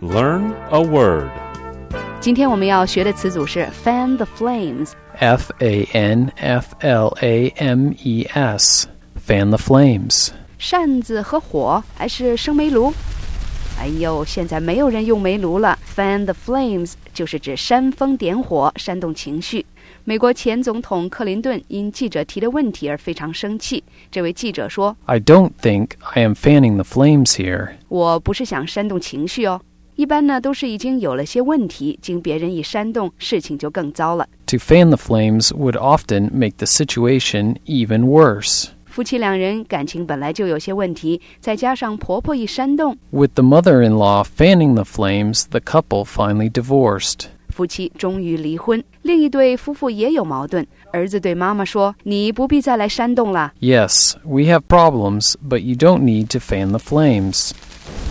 Learn a word. 今天我们要学的词组是 fan the flames. F-A-N-F-L-A-M-E-S. Fan the flames. 扇子和火还是生煤炉？哎呦，现在没有人用煤炉了。Fan the flames 就是指煽风点火，煽动情绪。美国前总统克林顿因记者提的问题而非常生气。这位记者说 I don't think I am fanning the flames here. 我不是想煽动情绪哦。一般呢都是已经有了些问题，经别人一煽动，事情就更糟了。 To fan the flames would often make the situation even worse. 夫妻两人感情本来就有些问题，再加上婆婆一煽动， With the mother-in-law fanning the flames, the couple finally divorced. 夫妻终于离婚。另一对夫妇也有矛盾，儿子对妈妈说：“你不必再来煽动了。” Yes, we have problems, but you don't need to fan the flames.